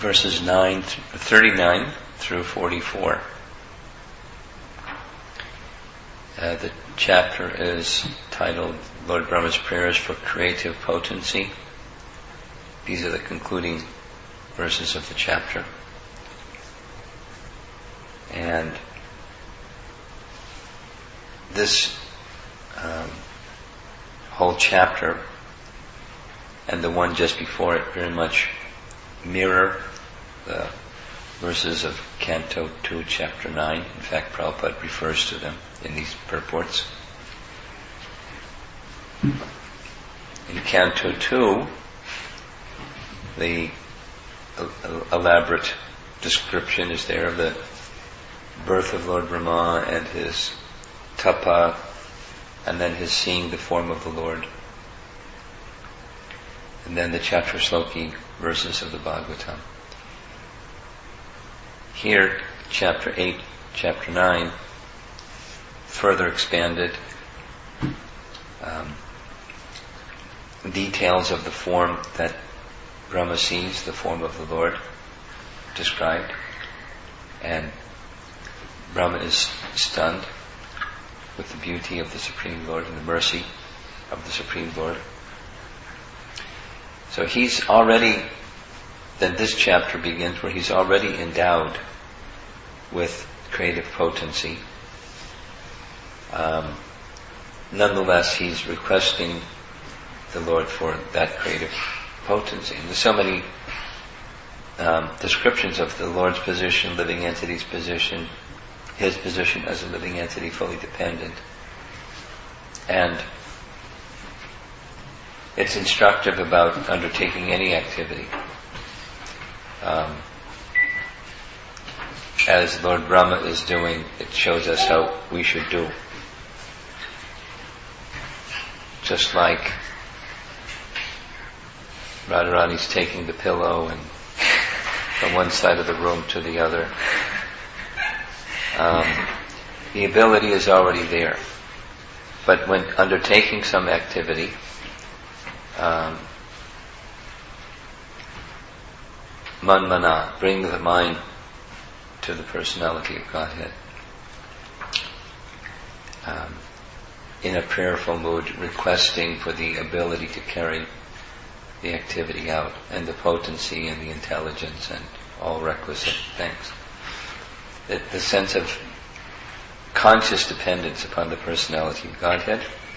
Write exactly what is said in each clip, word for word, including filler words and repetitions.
verses nine, thirty-nine through forty-four. Uh, the chapter is titled Lord Brahma's Prayers for Creative Potency. These are the concluding verses of the chapter. And this um, whole chapter and the one just before it very much mirror the verses of Canto two, Chapter nine. In fact, Prabhupada refers to them in these purports. In Canto two, the elaborate description is there of the birth of Lord Brahma and his tapa, and then his seeing the form of the Lord. And then the Chaturshloki verses of the Bhagavatam. Here, chapter eight, chapter nine, further expanded, um, details of the form that Brahma sees, the form of the Lord described, and Brahma is stunned with the beauty of the Supreme Lord and the mercy of the Supreme Lord. So he's already, then this chapter begins where he's already endowed with creative potency. Um, nonetheless, he's requesting the Lord for that creative potency. And there's so many um, descriptions of the Lord's position, living entity's position, his position as a living entity, fully dependent. And it's instructive about undertaking any activity. Um, as Lord Brahma is doing, it shows us how we should do. Just like Radharani's taking the pillow and from one side of the room to the other. Um, the ability is already there. But when undertaking some activity, um, manmana, bring the mind to the personality of Godhead. Um, in a prayerful mood, requesting for the ability to carry the activity out, and the potency and the intelligence and all requisite things. The, the sense of conscious dependence upon the personality of Godhead.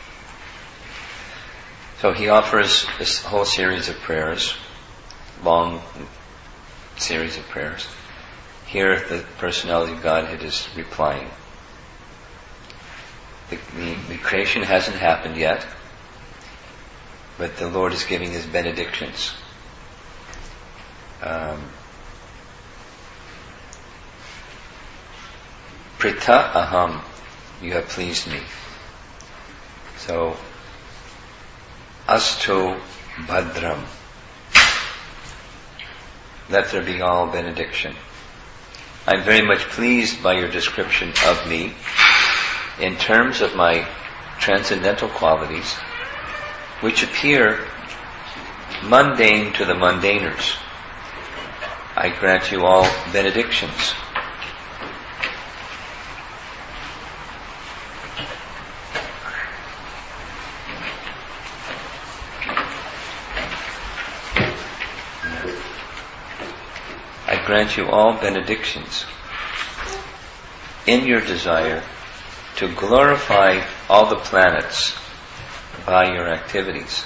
So he offers this whole series of prayers, long series of prayers. Here the personality of Godhead is replying. The, the, the creation hasn't happened yet, but the Lord is giving his benedictions. Um, Prita aham, you have pleased me. So, astu bhadram, let there be all benediction. I'm very much pleased by your description of me in terms of my transcendental qualities, which appear mundane to the mundaners. I grant you all benedictions. I grant you all benedictions in your desire to glorify all the planets by your activities.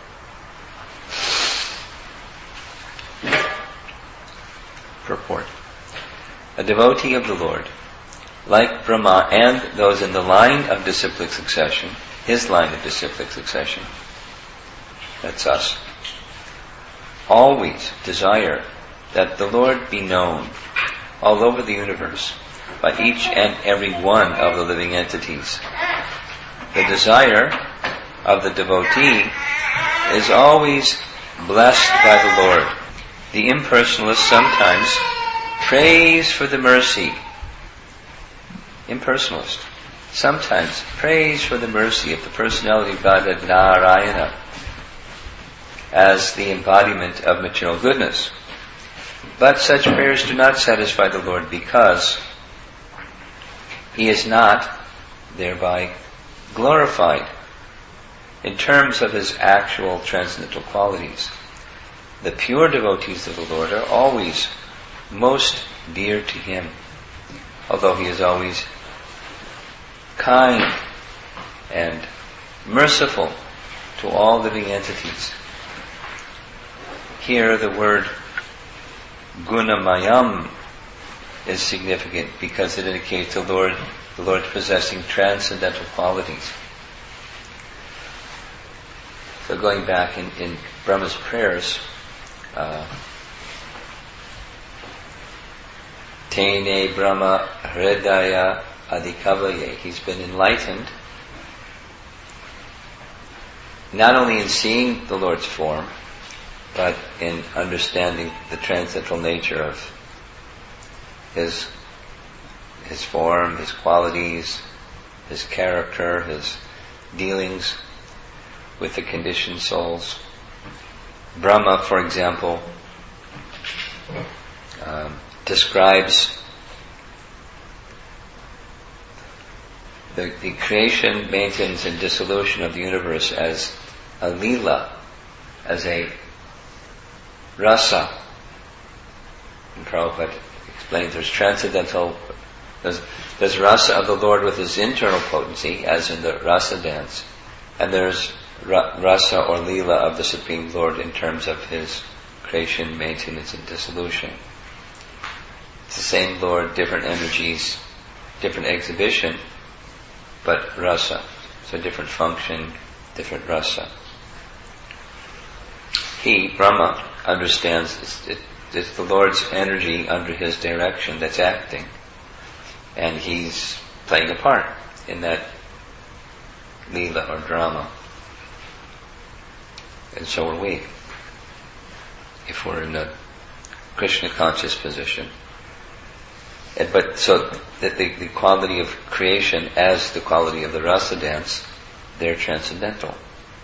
Purport. A devotee of the Lord, like Brahma and those in the line of disciplic succession, his line of disciplic succession, that's us, always desire that the Lord be known all over the universe by each and every one of the living entities. The desire of the devotee is always blessed by the Lord. The impersonalist sometimes prays for the mercy. Impersonalist sometimes prays for the mercy of the personality of Godhead Narayana as the embodiment of material goodness. But such prayers do not satisfy the Lord because He is not thereby glorified in terms of His actual transcendental qualities. The pure devotees of the Lord are always most dear to Him, although He is always kind and merciful to all living entities. Here the word gunamayam is significant because it indicates the Lord, the Lord possessing transcendental qualities. So going back in, in Brahma's prayers, uh, Tene Brahma Hridaya Adhikavaye, he's been enlightened not only in seeing the Lord's form, but in understanding the transcendental nature of His His form, His qualities, His character, His dealings with the conditioned souls. Brahma, for example, um, describes the, the creation, maintenance, and dissolution of the universe as a lila, as a rasa. And Prabhupada explains there's transcendental, there's, there's rasa of the Lord with His internal potency, as in the rasa dance, and there's ra- rasa or lila of the Supreme Lord in terms of His creation, maintenance, and dissolution. It's the same Lord, different energies, different exhibition, but rasa. So different function, different rasa. He, Brahma, understands it's, it, it's the Lord's energy under His direction that's acting, and He's playing a part in that lila or drama. And so are we, if we're in a Krishna conscious position. And, but so that the, the quality of creation as the quality of the rasa dance, they're transcendental.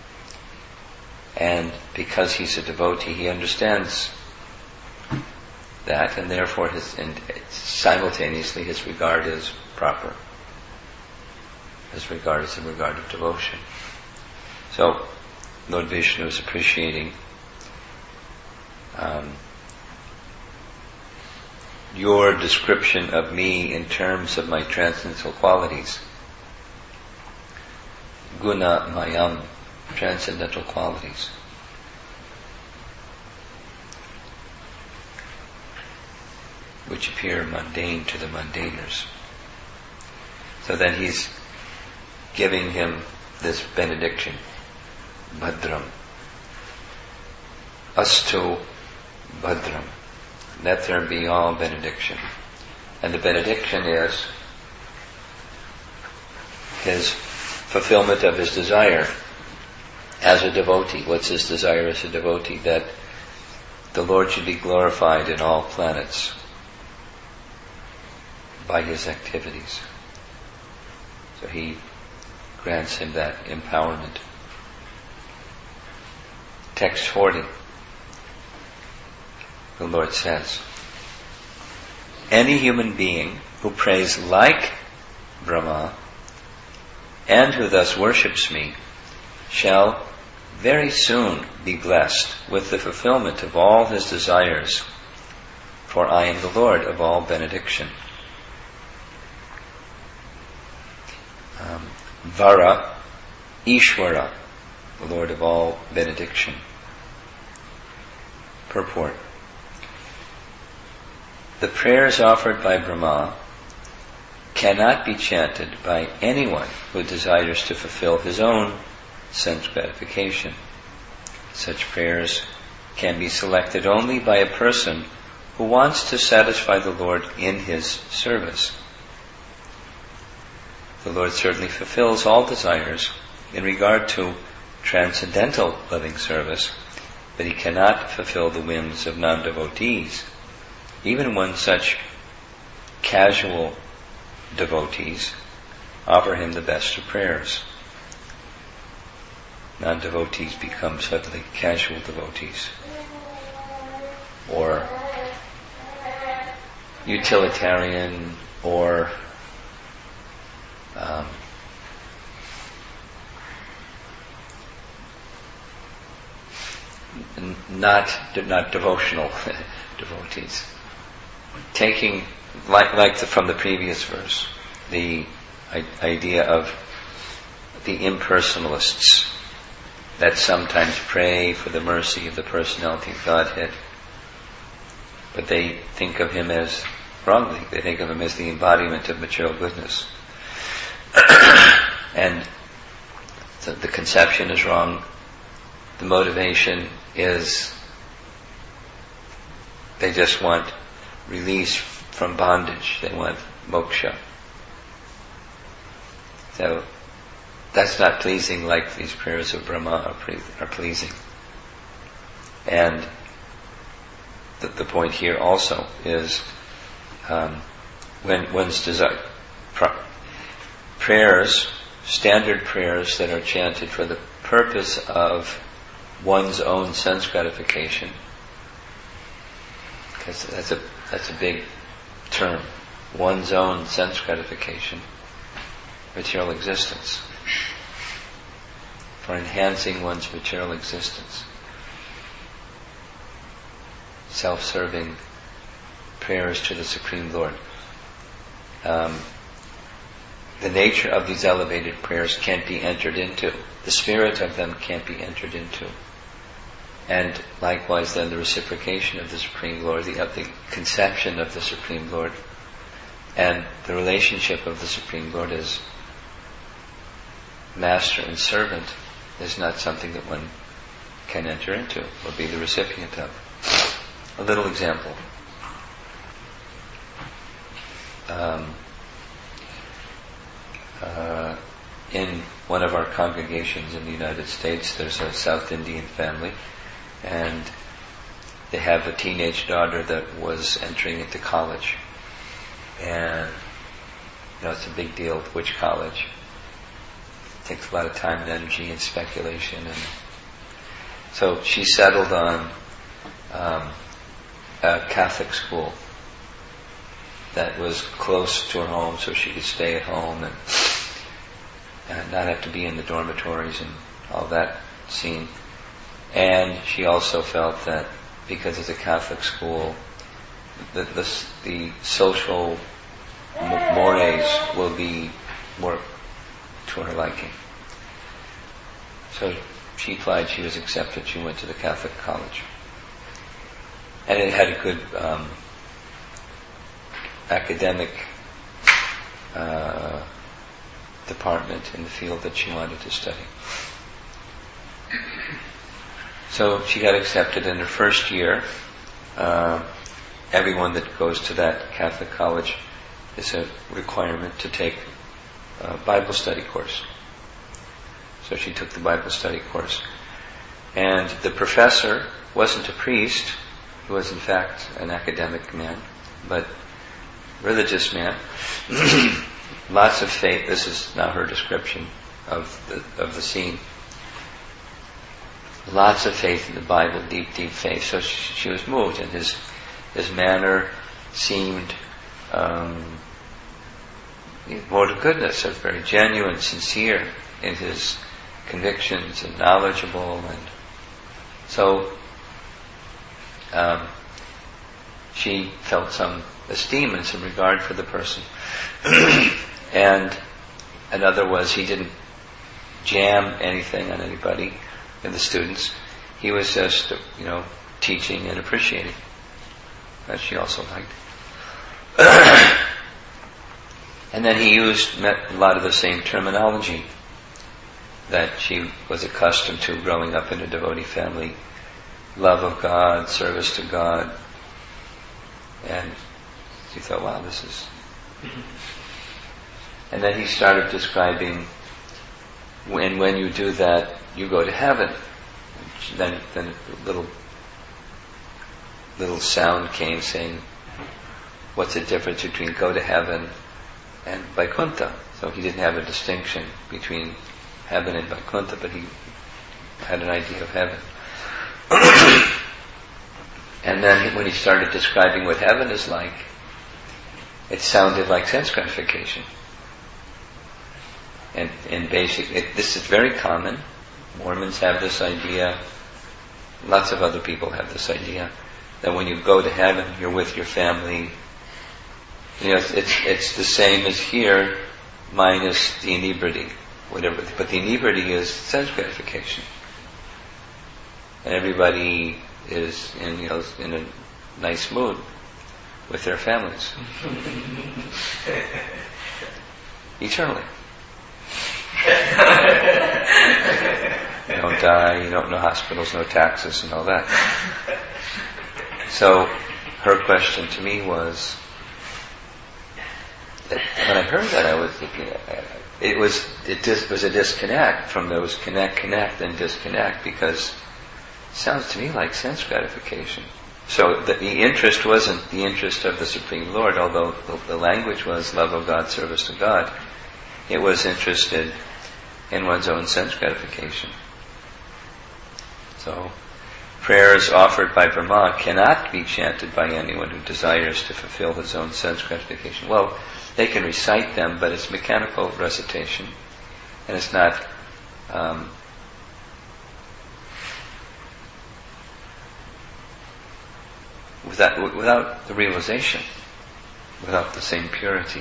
And because he's a devotee, he understands that, and therefore his, and simultaneously his regard is proper. His regard is in regard of devotion. So, Lord Vishnu is appreciating um, your description of me in terms of my transcendental qualities. Guna mayam, transcendental qualities. Which appear mundane to the mundaners. So then he's giving him this benediction. Bhadram. Astu Bhadram. Let there be all benediction. And the benediction is his fulfillment of his desire as a devotee. What's his desire as a devotee? That the Lord should be glorified in all planets by his activities. So he grants him that empowerment. Text forty. The Lord says, any human being who prays like Brahma and who thus worships me shall very soon be blessed with the fulfillment of all his desires, for I am the Lord of all benediction. Um, Vara, Ishvara, the Lord of all benediction. Purport. The prayers offered by Brahma cannot be chanted by anyone who desires to fulfill his own sense gratification. Such prayers can be selected only by a person who wants to satisfy the Lord in his service. The Lord certainly fulfills all desires in regard to transcendental loving service, but he cannot fulfill the whims of non-devotees, even when such casual devotees offer him the best of prayers. Non-devotees become suddenly casual devotees, or utilitarian or um, n- not not devotional devotees. Taking, like, like the, from the previous verse, the I- idea of the impersonalists that sometimes pray for the mercy of the personality of Godhead, but they think of him as, wrongly, they think of him as the embodiment of material goodness. And the, the conception is wrong. The motivation is they just want release from bondage. They want moksha. So that's not pleasing like these prayers of Brahma are, pre- are pleasing. And the, the point here also is um, when one's desire, pr- prayers, standard prayers that are chanted for the purpose of one's own sense gratification, because that's a that's a big term, one's own sense gratification, material existence, for enhancing one's material existence, self-serving prayers to the Supreme Lord. Um, the nature of these elevated prayers can't be entered into. The spirit of them can't be entered into. And likewise then the reciprocation of the Supreme Lord, the, of the conception of the Supreme Lord, and the relationship of the Supreme Lord as master and servant is not something that one can enter into or be the recipient of. A little example. Um, uh, in one of our congregations in the United States, there's a South Indian family, and they have a teenage daughter that was entering into college. And, you know, it's a big deal which college. It takes a lot of time and energy and speculation. And so she settled on um, a Catholic school that was close to her home, so she could stay at home and, and not have to be in the dormitories and all that scene. And she also felt that because it's a Catholic school, the, the, the social mores will be more to her liking. So she applied, she was accepted, she went to the Catholic college. And it had a good um, academic uh, department in the field that she wanted to study. So she got accepted in her first year. Uh, everyone that goes to that Catholic college is a requirement to take a Bible study course. So she took the Bible study course. And the professor wasn't a priest, he was in fact an academic man, but religious man. Lots of faith. This is now her description of the, of the scene. Lots of faith in the Bible, deep, deep faith. So she, she was moved, and his his manner seemed um, more to goodness, so very genuine, sincere in his convictions, and knowledgeable, and so um, she felt some esteem and some regard for the person. And another was he didn't jam anything on anybody in the students. He was just, you know, teaching and appreciating. That she also liked. And then he used a lot of the same terminology that she was accustomed to growing up in a devotee family. Love of God, service to God. And she thought, wow, this is... And then he started describing, when when you do that, you go to heaven. Then, then a little, little sound came saying, what's the difference between go to heaven and Vaikuntha? So he didn't have a distinction between heaven and Vaikuntha, but he had an idea of heaven. And then when he started describing what heaven is like, it sounded like sense gratification. And in basic, it, this is very common. Mormons have this idea. Lots of other people have this idea that when you go to heaven, you're with your family. You know, it's it's, it's the same as here, minus the inebriety, whatever. But the inebriety is sense gratification, and everybody is in you know in a nice mood with their families eternally. You don't die, you don't know hospitals, no taxes, and all that. So her question to me was, that when I heard that, I was thinking, it was it dis, was a disconnect from those connect, connect, and disconnect, because it sounds to me like sense gratification. So the, the interest wasn't the interest of the Supreme Lord, although the, the language was love of God, service to God. It was interested in one's own sense gratification. So, prayers offered by Brahma cannot be chanted by anyone who desires to fulfill his own sense gratification. Well, they can recite them, but it's mechanical recitation, and it's not um, without without the realization, without the same purity.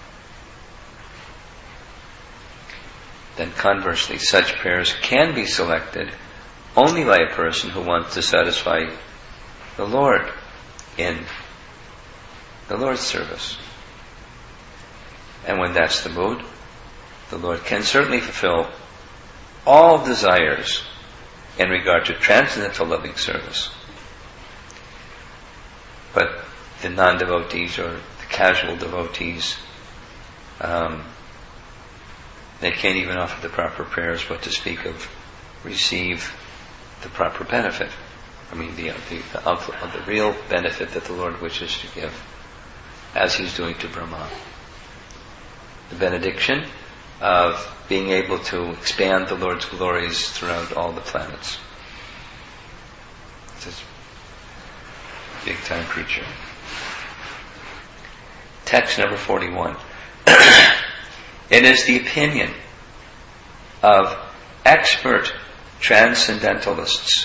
Then conversely, such prayers can be selected only by a person who wants to satisfy the Lord in the Lord's service. And when that's the mood, the Lord can certainly fulfill all desires in regard to transcendental loving service. But the non-devotees or the casual devotees, um, they can't even offer the proper prayers, what to speak of receive the proper benefit. I mean, the the, the, of, of the real benefit that the Lord wishes to give, as He's doing to Brahma. The benediction of being able to expand the Lord's glories throughout all the planets. This is a big-time preacher. Text number forty-one. It is the opinion of expert transcendentalists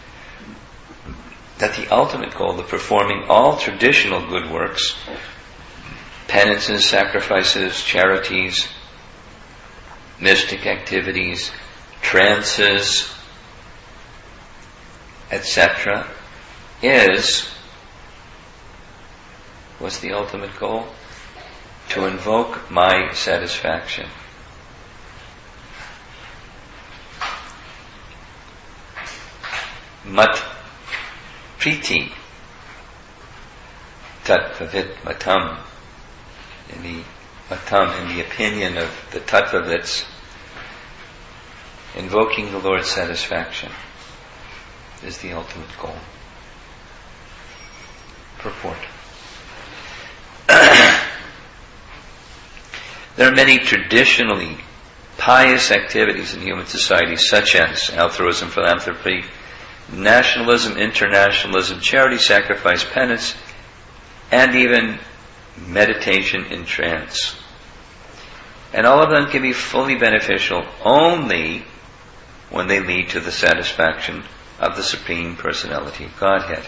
that the ultimate goal of performing all traditional good works, penances, sacrifices, charities, mystic activities, trances, et cetera, is, what's the ultimate goal? To invoke my satisfaction. Mat priti tat vavit matam. In the matam, in the opinion of the tattvavits, invoking the Lord's satisfaction is the ultimate goal. Purport. There are many traditionally pious activities in human society, such as altruism, philanthropy, nationalism, internationalism, charity, sacrifice, penance, and even meditation in trance. And all of them can be fully beneficial only when they lead to the satisfaction of the Supreme Personality of Godhead.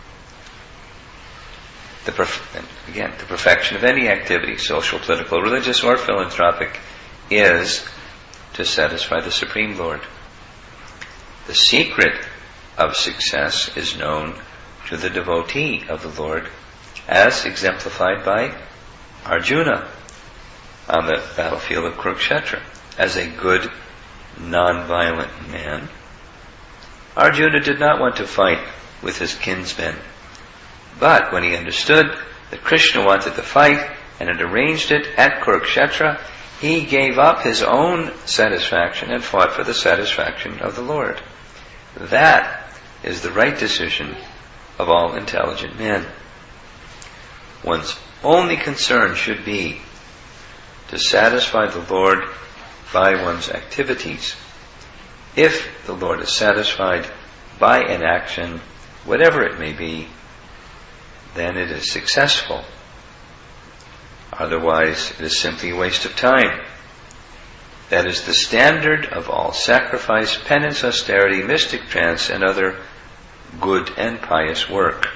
The perf- again, the perfection of any activity, social, political, religious, or philanthropic, is to satisfy the Supreme Lord. The secret of success is known to the devotee of the Lord, as exemplified by Arjuna on the battlefield of Kurukshetra. As a good, non-violent man, Arjuna did not want to fight with his kinsmen. But when he understood that Krishna wanted the fight and had arranged it at Kurukshetra, he gave up his own satisfaction and fought for the satisfaction of the Lord. That is the right decision of all intelligent men. One's only concern should be to satisfy the Lord by one's activities. If the Lord is satisfied by an action, whatever it may be, then it is successful. Otherwise, it is simply a waste of time. That is the standard of all sacrifice, penance, austerity, mystic trance, and other good and pious work.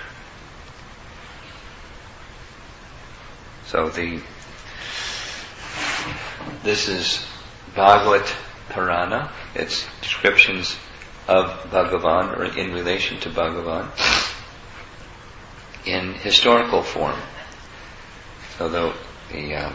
So the this is Bhagavad Purana. It's descriptions of Bhagavan, or in relation to Bhagavan, in historical form. So the, the um,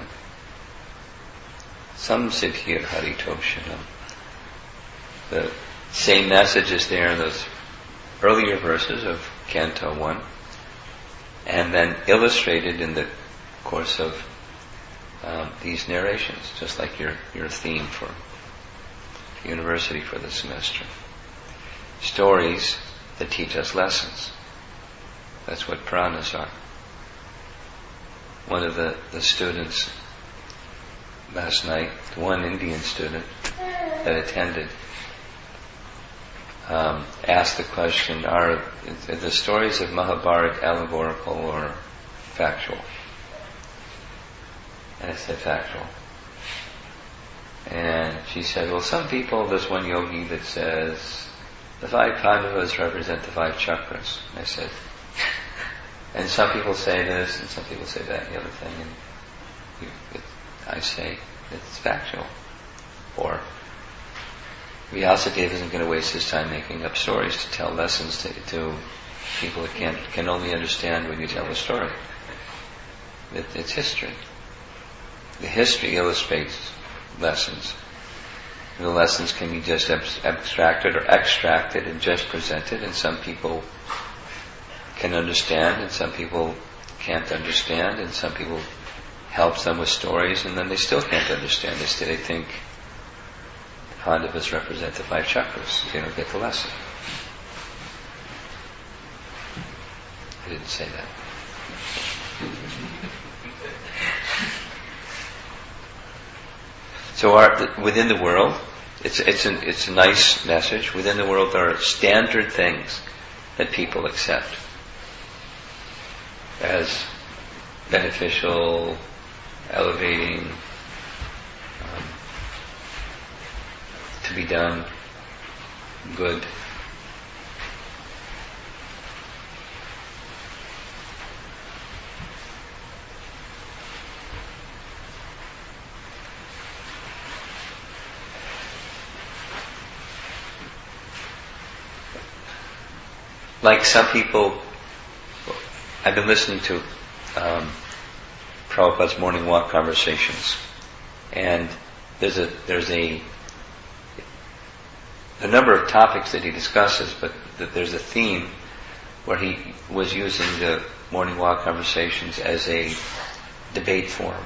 some sit here, Haritoshanam. The same message is there in those earlier verses of Canto one, and then illustrated in the course of um, these narrations, just like your, your theme for university for the semester. Stories that teach us lessons. That's what Puranas are. One of the, the students last night, one Indian student that attended, um, asked the question, are, are the stories of Mahabharata allegorical or factual? And I said factual. And she said, well, some people, there's one yogi that says, the five Pandavas represent the five chakras. And I said, and some people say this, and some people say that, and the other thing. And you, it, I say, it's factual. Or, Vyasadeva isn't going to waste his time making up stories to tell lessons to, to people that can't, can only understand when you tell a story. It, it's history. The history illustrates lessons. The lessons can be just abstracted or extracted and just presented, and some people can understand and some people can't understand, and some people help them with stories and then they still can't understand. They still they think Pandavas represent the five chakras. They don't get the lesson. I didn't say that. So our, within the world, it's it's an, it's a nice message. Within the world there are standard things that people accept as beneficial, elevating, um, to be done, good. Like some people, I've been listening to um, Prabhupada's morning walk conversations, and there's a there's a a number of topics that he discusses, but th- there's a theme where he was using the morning walk conversations as a debate forum.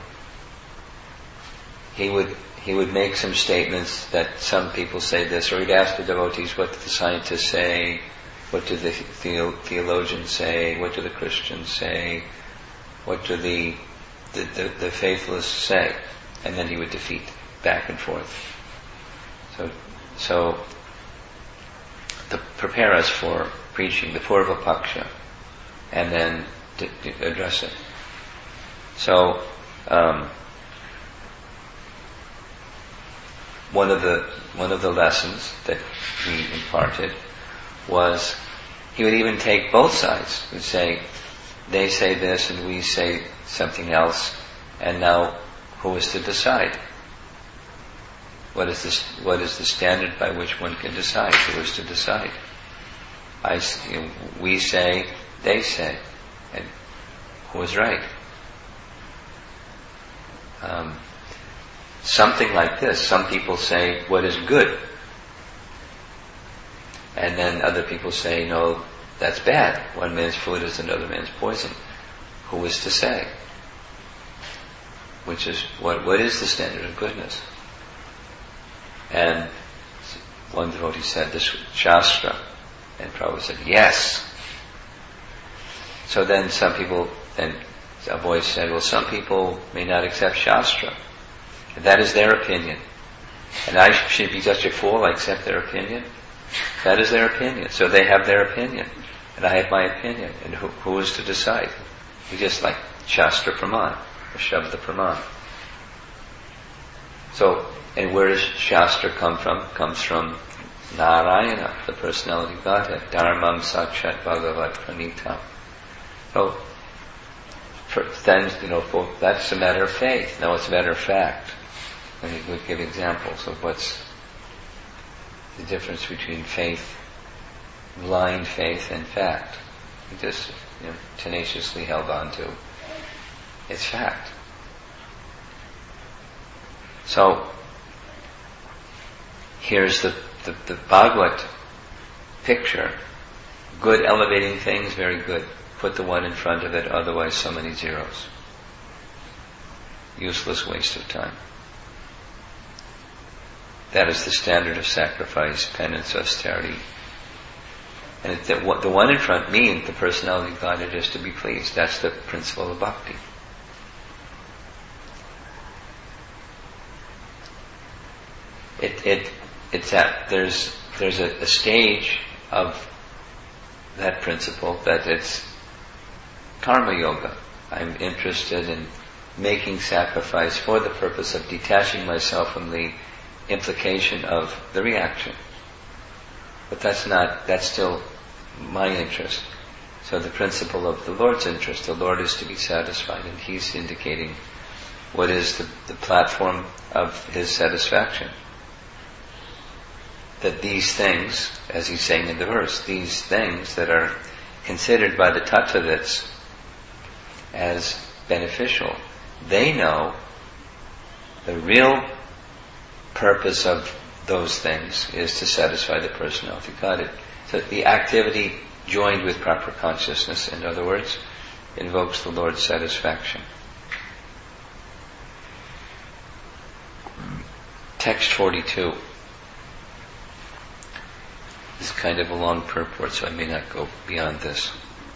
He would he would make some statements that some people say this, or he'd ask the devotees, what do the scientists say? What do the theo- theologians say? What do the Christians say? What do the the, the the faithless say? And then he would defeat back and forth. So, so to prepare us for preaching the Purva Paksha, and then to, to address it. So, um, one of the one of the lessons that he imparted was he would even take both sides. He would say, they say this and we say something else, and now who is to decide? What is this? What is the standard by which one can decide? Who is to decide? I, you know, we say, they say, and who is right? Um, something like this. Some people say what is good, and then other people say, no, that's bad. One man's food is another man's poison. Who is to say? Which is, what, what is the standard of goodness? And one devotee said, this Shastra. And Prabhupada said, yes. So then some people, then a voice said, well, some people may not accept Shastra. And that is their opinion. And I should be such a fool, I accept their opinion? That is their opinion. So they have their opinion, and I have my opinion. And who, who is to decide? We just like Shastra Praman. Shabda Praman. So, and where does Shastra come from? Comes from Narayana, the personality of Godhead. Dharmam Sakshat Bhagavat Pranita. So, for, then, you know, for, that's a matter of faith. No, it's a matter of fact. And he would give examples of what's the difference between faith, blind faith, and fact. He just, you know, tenaciously held on to. It's fact. So, here's the, the, the Bhagavad picture. Good elevating things, very good. Put the one in front of it, otherwise so many zeros. Useless waste of time. That is the standard of sacrifice, penance, austerity. And it, the, the one in front means the personality of God is to be pleased. That's the principle of bhakti. It, it, it's that there's, there's a, a stage of that principle that it's karma yoga. I'm interested in making sacrifice for the purpose of detaching myself from the implication of the reaction. But that's not, that's still my interest. So the principle of the Lord's interest, the Lord is to be satisfied, and He's indicating what is the, the platform of His satisfaction. That these things, as He's saying in the verse, these things that are considered by the Tattvavits as beneficial, they know the real purpose of those things is to satisfy the personality of God. So the activity joined with proper consciousness, in other words, invokes the Lord's satisfaction. Text forty-two. This is kind of a long purport, so I may not go beyond this.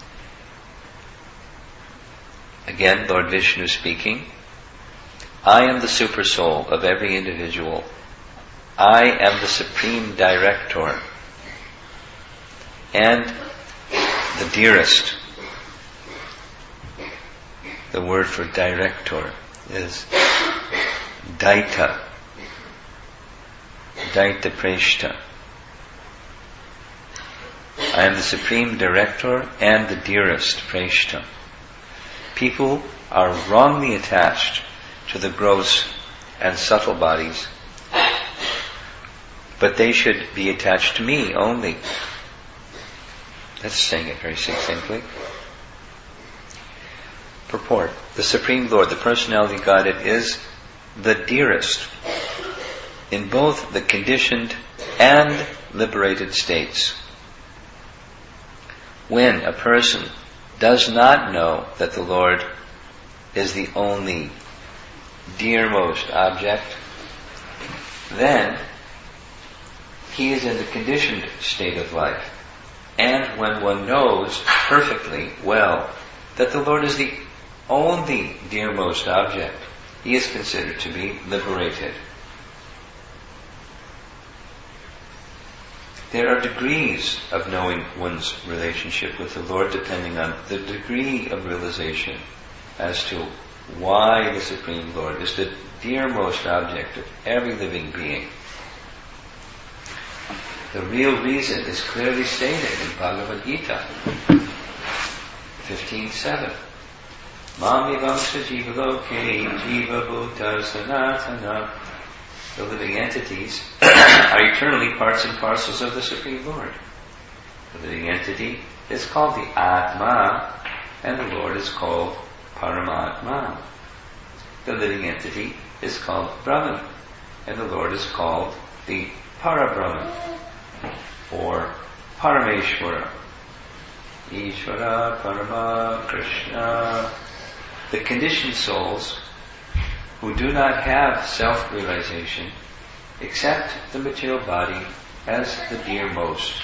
Again, Lord Vishnu speaking. I am the super soul of every individual. I am the supreme director and the dearest. The word for director is Daita. Daita Preshta. I am the supreme director and the dearest Preshta. People are wrongly attached to the gross and subtle bodies, but they should be attached to me only. That's saying it very succinctly. Purport. The Supreme Lord, the personality of Godhead, is the dearest in both the conditioned and liberated states. When a person does not know that the Lord is the only dearmost object, then he is in the conditioned state of life. And when one knows perfectly well that the Lord is the only dearmost object, he is considered to be liberated. There are degrees of knowing one's relationship with the Lord depending on the degree of realization as to why the Supreme Lord is the dearmost object of every living being. The real reason is clearly stated in Bhagavad Gita fifteen seven. Mami vamsa jiva loke jiva bhuta sanatana. The living entities are eternally parts and parcels of the Supreme Lord. The living entity is called the Atma, and the Lord is called Paramatma. The living entity is called Brahman, and the Lord is called the Parabrahman, or Parameshwara. Ishvara, Parama, Krishna. The conditioned souls who do not have self-realization accept the material body as the dearmost.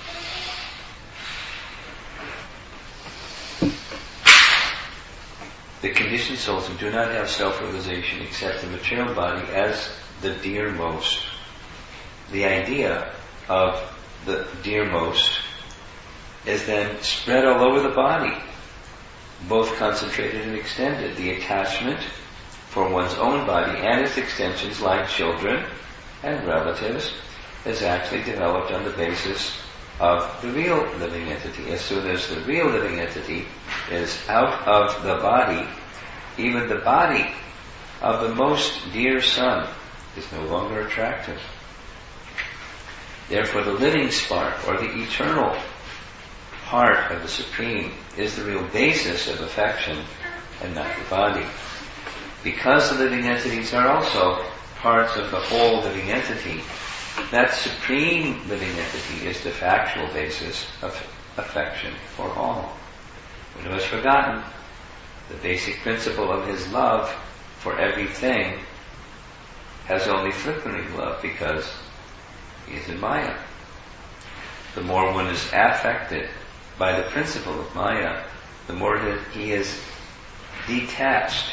The conditioned souls who do not have self-realization accept the material body as the dearmost. The idea of the dearmost is then spread all over the body. both concentrated and extended. The attachment for one's own body and its extensions, like children and relatives, is actually developed on the basis of the real living entity. As soon as the real living entity is out of the body, even the body of the most dear son is no longer attractive. Therefore, the living spark, or the eternal part of the Supreme, is the real basis of affection and not the body. Because the living entities are also parts of the whole living entity, that Supreme living entity is the factual basis of affection for all. One has forgotten the basic principle of his love for everything has only flickering love because he is in Maya. The more one is affected by the principle of Maya, the more that he is detached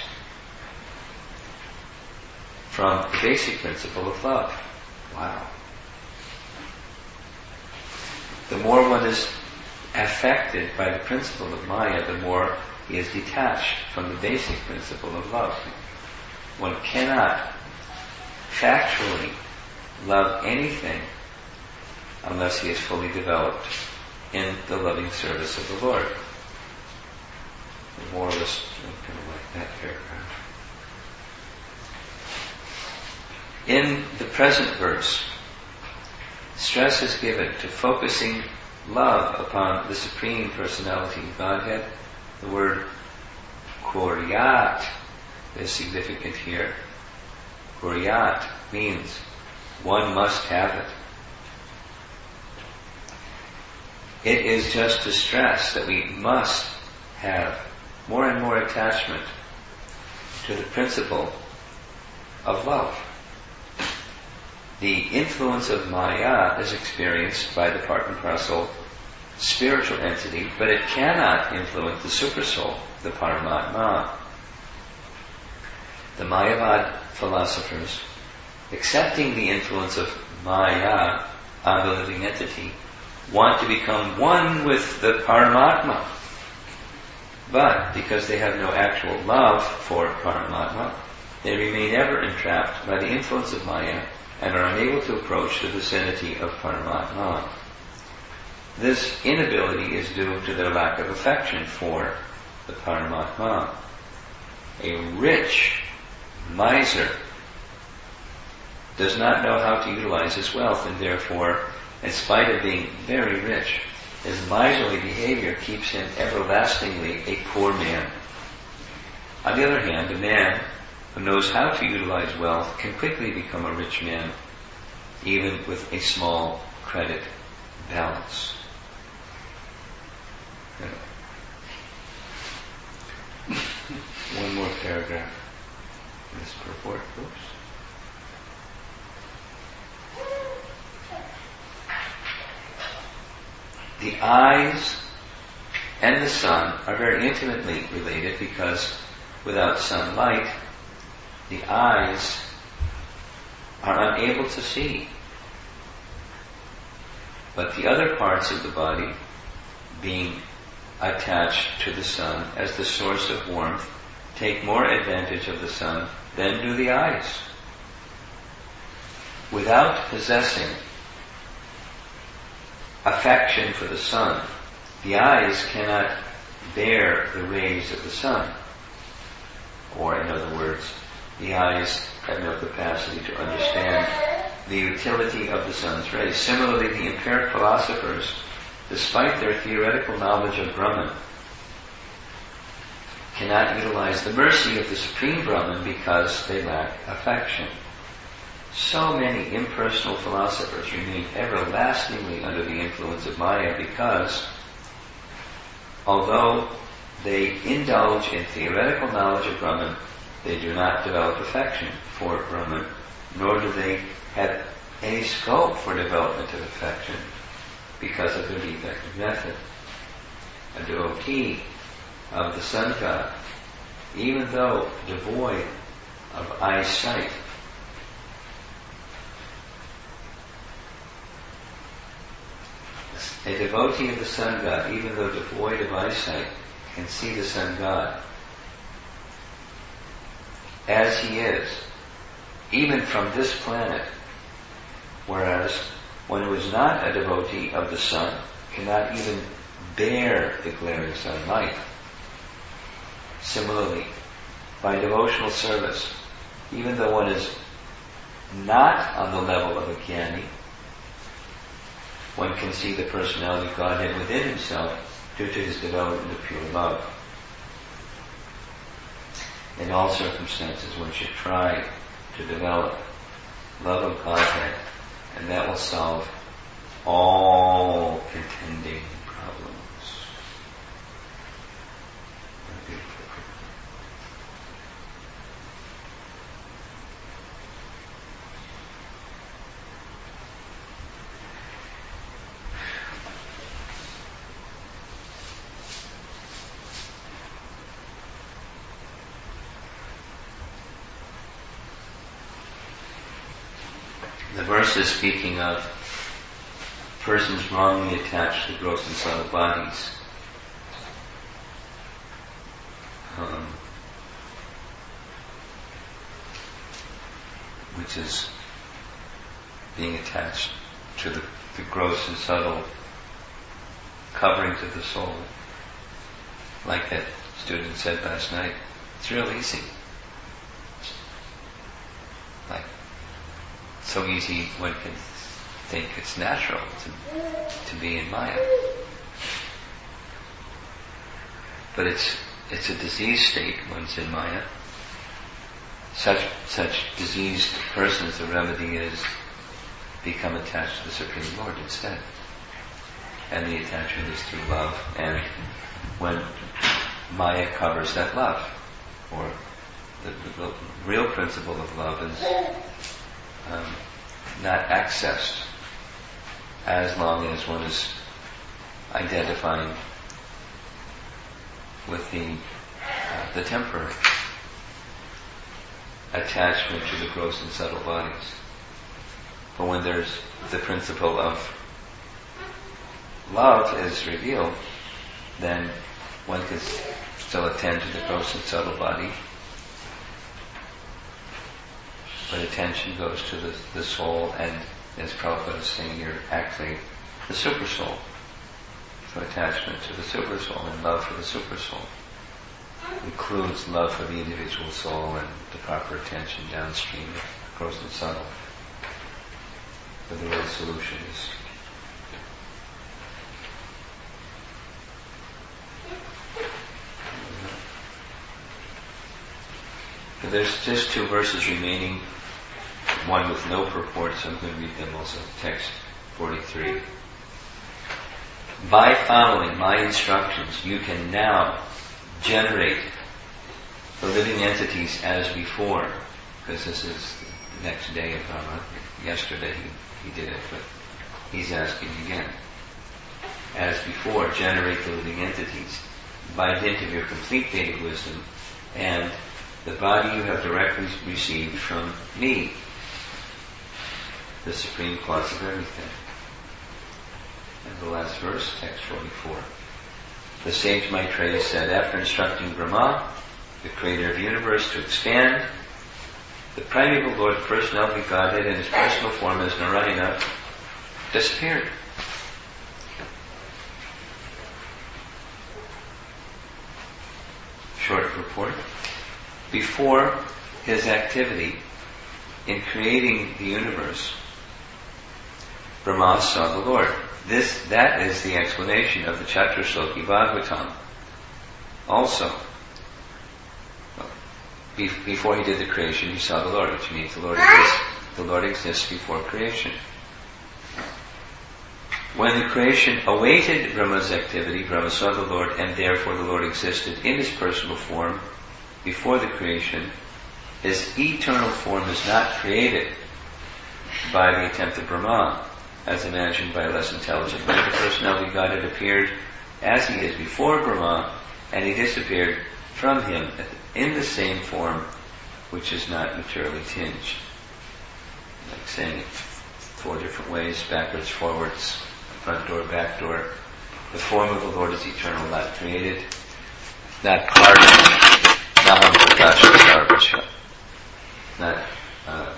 from the basic principle of love. Wow. The more one is affected by the principle of Maya, the more he is detached from the basic principle of love. One cannot factually love anything unless he is fully developed in the loving service of the Lord. The moralist, kind of like that paragraph. In the present verse, stress is given to focusing love upon the Supreme Personality of Godhead. The word kuryat is significant here. Kuryat means one must have it. It is just to stress that we must have more and more attachment to the principle of love. The influence of Maya is experienced by the part and parcel spiritual entity, but it cannot influence the supersoul, the Paramatma. The Mayavad philosophers, accepting the influence of Maya on the living entity, want to become one with the Paramatma. But because they have no actual love for Paramatma, they remain ever entrapped by the influence of Maya and are unable to approach the vicinity of Paramatma. This inability is due to their lack of affection for the Paramatma. A rich miser does not know how to utilize his wealth, and therefore, in spite of being very rich, his miserly behavior keeps him everlastingly a poor man. On the other hand, a man who knows how to utilize wealth can quickly become a rich man, even with a small credit balance. One more paragraph in this purport, oops. The eyes and the sun are very intimately related because without sunlight, the eyes are unable to see. But the other parts of the body, being attached to the sun as the source of warmth, take more advantage of the sun than do the eyes. Without possessing affection for the sun, the eyes cannot bear the rays of the sun. Or, in other words, the eyes have no capacity to understand the utility of the sun's rays. Similarly, the impaired philosophers, despite their theoretical knowledge of Brahman, cannot utilize the mercy of the Supreme Brahman because they lack affection. So many impersonal philosophers remain everlastingly under the influence of Maya because, although they indulge in theoretical knowledge of Brahman, they do not develop affection for Brahman, nor do they have any scope for development of affection because of their defective method. A devotee of the sun god, even though devoid of eyesight, a devotee of the sun god, even though devoid of eyesight, can see the sun god as he is, even from this planet, whereas one who is not a devotee of the sun cannot even bear the glaring sunlight. Similarly, by devotional service, even though one is not on the level of a jnani, one can see the personality of Godhead within himself due to his development of pure love. In all circumstances, one should try to develop love of Godhead, and that will solve all contending problems. The verse is speaking of persons wrongly attached to gross and subtle bodies. Um, which is being attached to the, the gross and subtle coverings of the soul. Like that student said last night, it's real easy. Like, so easy one can think it's natural to, to be in Maya. But it's it's a diseased state once in Maya. Such such diseased persons, the remedy is become attached to the Supreme Lord instead. And the attachment is through love. And when Maya covers that love, or the, the, the real principle of love is um, not accessed as long as one is identifying with the uh, the temporary attachment to the gross and subtle bodies. But when there's the principle of love is revealed, then one can still attend to the gross and subtle body, but attention goes to the, the soul, and as Prabhupada is saying here, actually the super soul. So attachment to the super soul and love for the super soul includes love for the individual soul and the proper attention downstream of gross and subtle. But the real solution is but there's just two verses remaining, one with no purport, so I'm going to read them also. Text forty-three. By following my instructions, you can now generate the living entities as before, because this is the next day of Brahma. Yesterday he, he did it, but he's asking again. As before, generate the living entities by dint of your complete Vedic wisdom and the body you have directly received from me, the supreme cause of everything. And the last verse, text forty-four. The sage Maitreya said, after instructing Brahma, the creator of the universe, to expand, the primeval Lord, the personality of Godhead, in his personal form as Narayana, disappeared. Short report. Before his activity in creating the universe, Brahma saw the Lord. This, that is the explanation of the Chaturshloki Bhagavatam. Also, be, before he did the creation, he saw the Lord, which means the Lord exists. The Lord exists before creation. When the creation awaited Brahma's activity, Brahma saw the Lord, and therefore the Lord existed in his personal form before the creation. His eternal form is not created by the attempt of Brahma, as imagined by a less intelligent man. The personality of Godhead appeared as he is before Brahma, and he disappeared from him in the same form, which is not materially tinged. Like saying it four different ways, backwards, forwards, front door, back door. The form of the Lord is eternal, not created. not part of Naham Prakasha, not uh,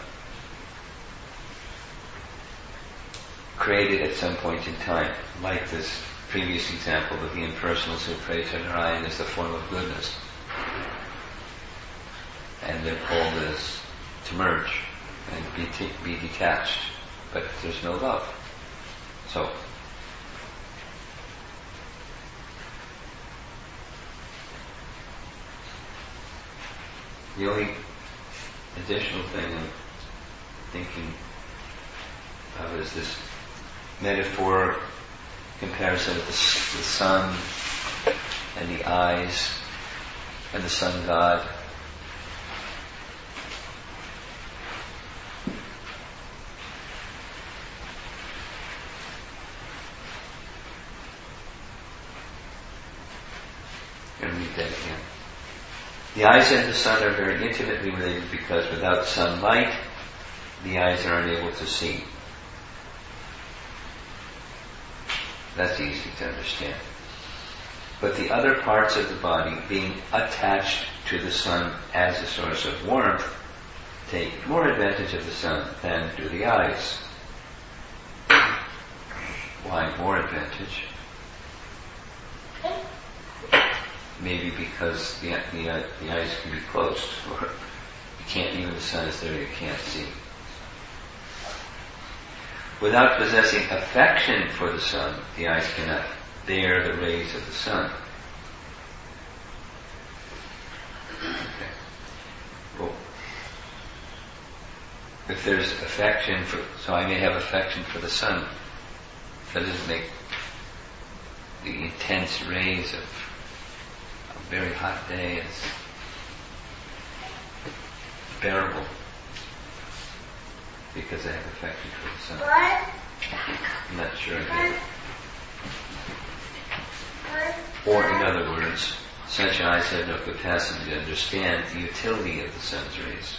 created at some point in time, like this previous example of the impersonals who pray to Narayan as the form of goodness. And they're called as to merge and be, t- be detached, but there's no love. So, the only additional thing I'm thinking of is this metaphor comparison of the, the sun and the eyes and the sun god. I'm going to read that again. The eyes and the sun are very intimately related because without sunlight, the eyes are unable to see. That's easy to understand. But the other parts of the body, being attached to the sun as a source of warmth, take more advantage of the sun than do the eyes. Why more advantage? Maybe because the, the, uh, the eyes can be closed, or you can't, even the sun is there, you can't see. Without possessing affection for the sun, the eyes cannot bear the rays of the sun. Okay. Well, if there's affection for, so I may have affection for the sun, that doesn't make the intense rays of a very hot day as bearable. Because I have affection for the sun. I'm not sure I do. Or in other words, such eyes have no capacity to understand the utility of the sun's rays.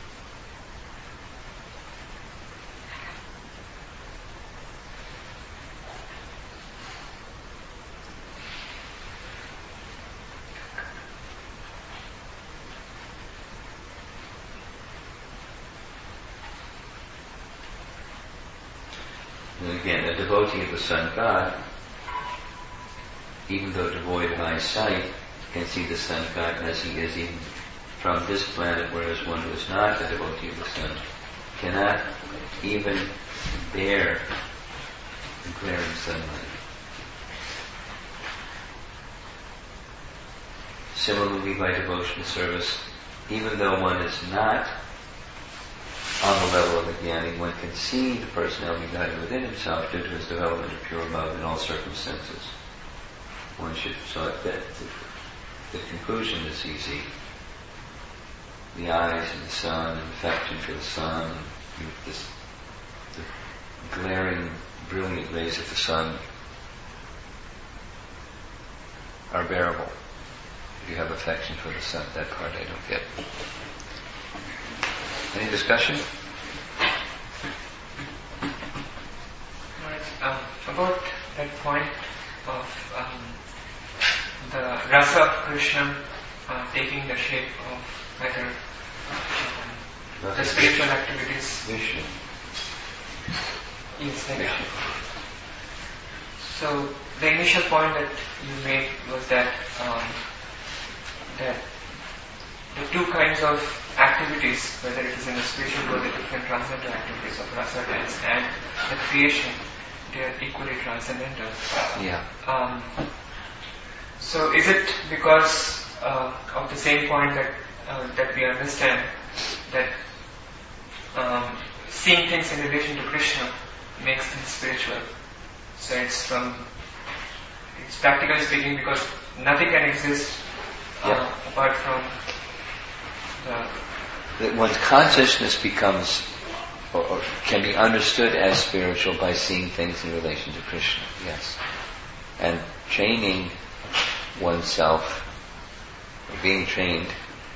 And again, a devotee of the sun god, even though devoid of eyesight, can see the sun god as he is even from this planet, whereas one who is not a devotee of the sun cannot even bear the glaring sunlight. Similarly, by devotional service, even though one is not on the level of the Jnani, one can see the personality guided within himself due to his development of pure love in all circumstances. One should, so that the, the conclusion is easy. The eyes and the sun, and affection for the sun, and this, the glaring, brilliant rays of the sun are bearable. If you have affection for the sun, that part I don't get. Any discussion? Right. Um, about that point of um, the rasa of Krishna uh, taking the shape of whether um, the spiritual activities. Vishnu. Yes, like that. So the initial point that you made was that um, that the two kinds of activities, whether it is in the spiritual world, the different transcendental activities of rasa dance and the creation, they are equally transcendental. Yeah. Um, so is it because uh, of the same point that uh, that we understand that um, seeing things in relation to Krishna makes things spiritual? So it's from, it's practically speaking because nothing can exist uh, yeah. apart from the... That one's consciousness becomes, or, or can be understood as spiritual by seeing things in relation to Krishna, yes. And training oneself, or being trained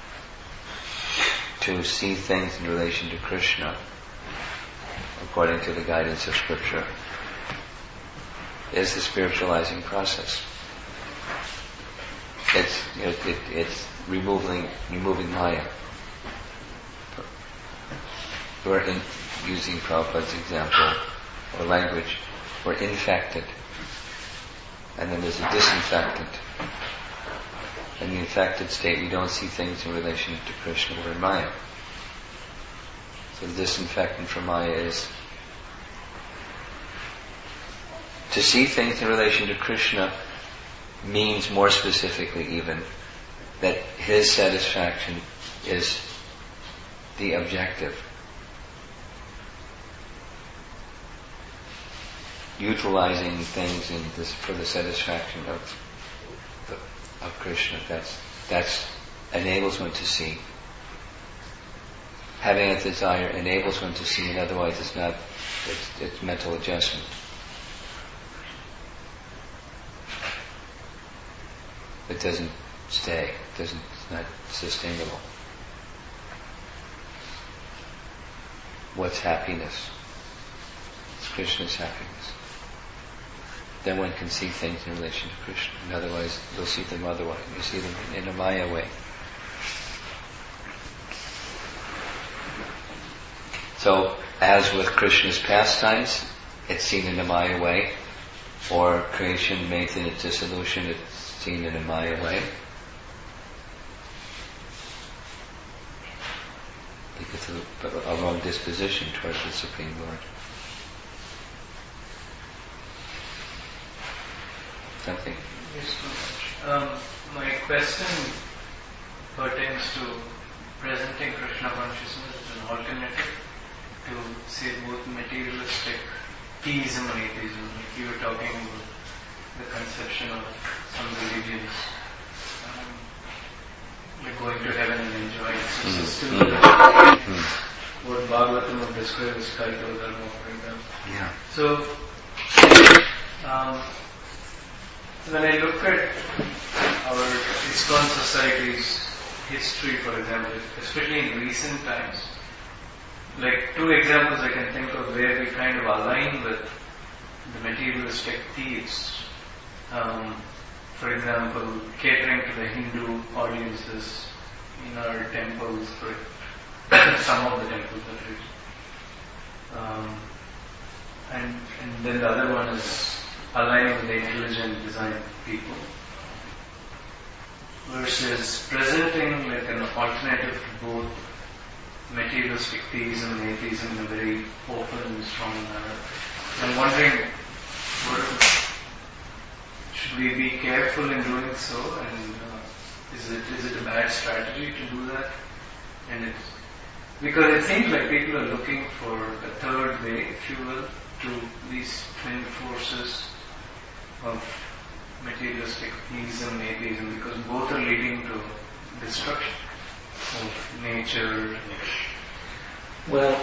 to see things in relation to Krishna, according to the guidance of Scripture, is the spiritualizing process. it's it, it, it's removing removing Maya. We're in, using Prabhupada's example or language. We're infected, and then there's a disinfectant. In the infected state, we don't see things in relation to Krishna or Maya. So the disinfectant for Maya is to see things in relation to Krishna means more specifically even that his satisfaction is the objective. Utilizing things in this for the satisfaction of the, of Krishna. That's that's enables one to see. Having a desire enables one to see, and otherwise it's not. It's, it's mental adjustment. It doesn't stay. It doesn't. It's not sustainable. What's happiness? It's Krishna's happiness. Then one can see things in relation to Krishna. And otherwise, you'll see them otherwise. You see them in a Maya way. So, as with Krishna's pastimes, it's seen in a Maya way, or creation made in its dissolution, it's seen in a Maya way. Because of a wrong disposition towards the Supreme Lord. Something? Yes, um, my question pertains to presenting Krishna consciousness as an alternative to, say, both materialistic theism and atheism. Like you were talking about the conception of some religions, um, like going to heaven and enjoying it. So mm. still mm. what Bhagavatam would describe as Kaito Dharma, for example. Yeah. So, um, when I look at our ISKCON society's history, for example, especially in recent times, like two examples I can think of where we kind of align with the materialistic theists. Um, for example, catering to the Hindu audiences in our temples, for some of the temples at least. Um, and, and then the other one is aligning with the intelligent design people versus presenting like an alternative to both materialistic theism and atheism in a very open and strong manner. I'm wondering, what, should we be careful in doing so, and uh, is it is it a bad strategy to do that? And it's, because it seems like people are looking for a third way, if you will, to these twin forces of materialistic theism and atheism, because both are leading to destruction of nature. Well,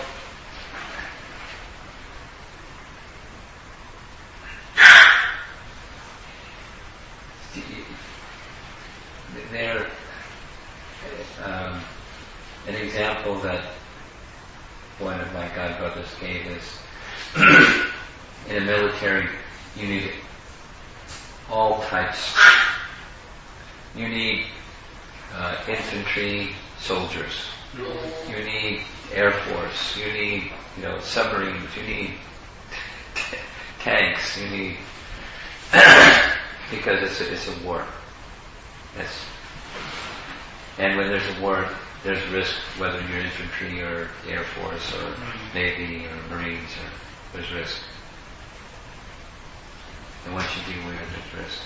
there, um, an example that one of my godbrothers gave is in a military you need all types. You need uh, infantry soldiers. You need air force. You need, you know, submarines. You need t- tanks. You need because it's a, it's a war. It's, and when there's a war, there's risk whether you're infantry or air force or navy or marines. Or there's risk. And once you do, there's risk.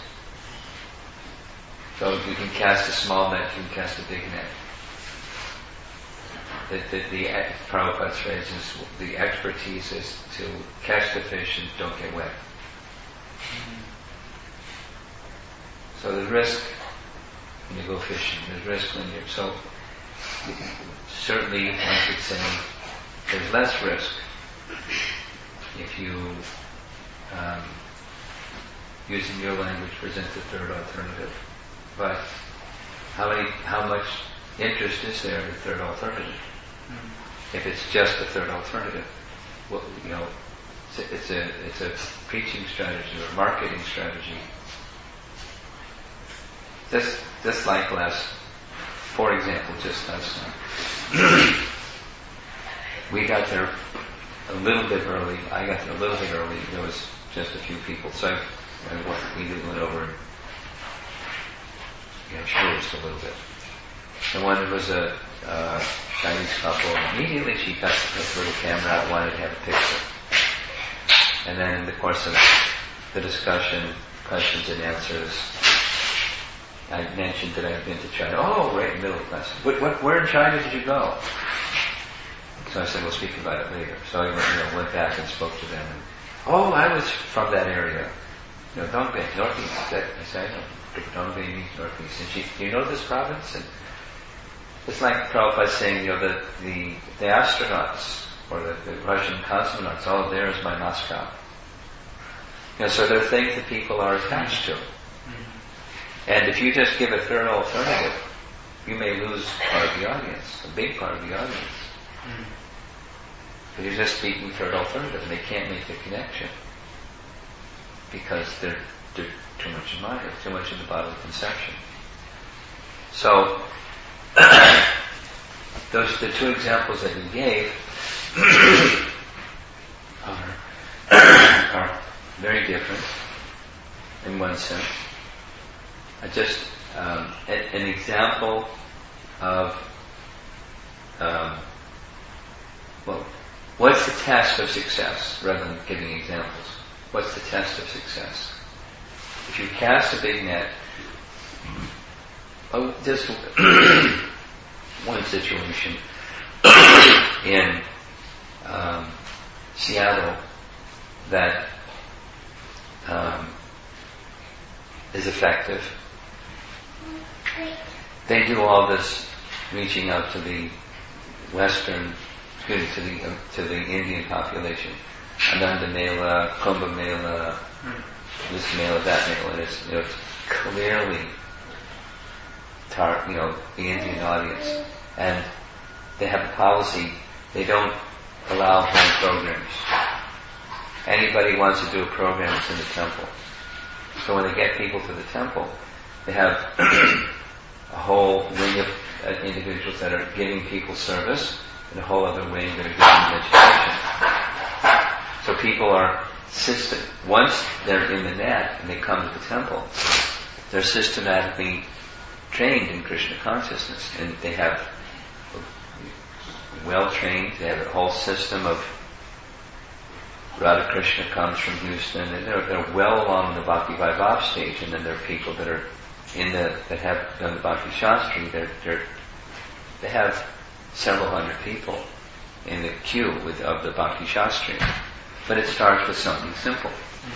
So if you can cast a small net, you can cast a big net. The, the, the Prabhupada's phrase is the expertise is to catch the fish and don't get wet. So there's risk when you go fishing. There's risk when you're so. Certainly, one could say there's less risk if you, um, using your language, present the third alternative. But how many, how much interest is there in the third alternative? Mm-hmm. If it's just the third alternative, well, you know, it's a, it's a it's a preaching strategy or a marketing strategy. just just like last, for example, just last night, we got there a little bit early. I got there a little bit early. There was just a few people, so I, I we went over and you know, changed a little bit. And when it was a uh, Chinese couple, immediately she got this little camera out, wanted to have a picture. And then in the course of the discussion, questions and answers, I mentioned that I had been to China. Oh, right in the middle of class. What, what, where in China did you go? So I said, we'll speak about it later. So I went, you know, went back and spoke to them. And, oh, I was from that area. You know, Dongbei, northeast. I said, I said, I know. Dongbei means northeast. And she, do you know this province? And it's like Prabhupada saying, you know, the, the, the astronauts or the, the Russian cosmonauts, all there is my Moscow. You know, so there are things that people are attached to. And if you just give a third alternative, you may lose part of the audience, a big part of the audience. Mm. But you're just speaking third alternative, and they can't make the connection because they're, they're too much in mind, too much in the bodily conception. So, those the two examples that you gave are, are very different in one sense. I just um, an, an example of um, well, what's the test of success? Rather than giving examples, what's the test of success? If you cast a big net, oh, just one situation in um, Seattle that um, is effective. They do all this reaching out to the Western, excuse me, to the uh, to the Indian population. Ananda Mela, Kumbh Mela, mm. this Mela, that Mela, and it's, you know, it's clearly tar- you know, the Indian audience. And they have a policy, they don't allow home programs. Anybody wants to do a program, it's in the temple. So when they get people to the temple, they have a whole wing of uh, individuals that are giving people service, and a whole other wing that are giving education. So people are system. Once they're in the net and they come to the temple, they're systematically trained in Krishna consciousness, and they have well trained. They have a whole system of Radha Krishna comes from Houston, and they're, they're well along the Bhakti Vaibhav stage, and then there are people that are in the that have done the Bhakti Shastri. They're, they're, they have several hundred people in the queue with of the Bhakti Shastri, but it starts with something simple.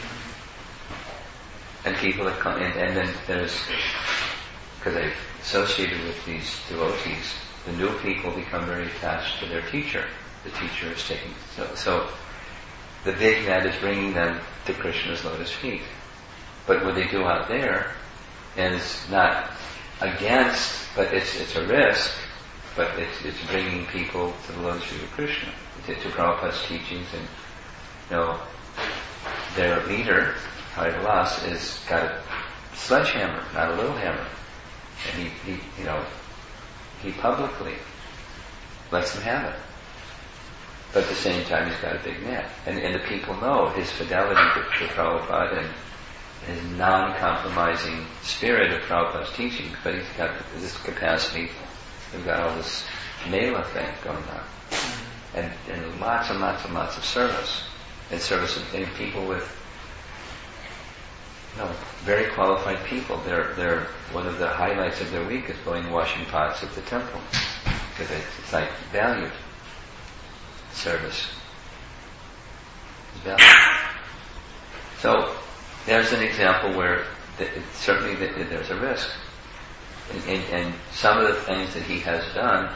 And people that come, and, and then there's, because they've associated with these devotees, the new people become very attached to their teacher. The teacher is taking so. so the big net is bringing them to Krishna's lotus feet. But what they do out there is not against, but it's it's a risk, but it's it's bringing people to the lotus feet of Krishna, to, to Prabhupada's teachings. And you know, their leader, Haridas, is got a sledgehammer, not a little hammer. And he, he you know, he publicly lets them have it. But at the same time, he's got a big net. And, and the people know his fidelity to, to Prabhupada and his non-compromising spirit of Prabhupada's teaching. But he's got this capacity, we've got all this Mela thing going on. And, and lots and lots and lots of service. And service of and people with, you know, very qualified people. They're, they're, one of the highlights of their week is going washing pots at the temple. Because it's, it's like valued. Service is valued. So there's an example where th- certainly th- th- there's a risk, and, and, and some of the things that he has done,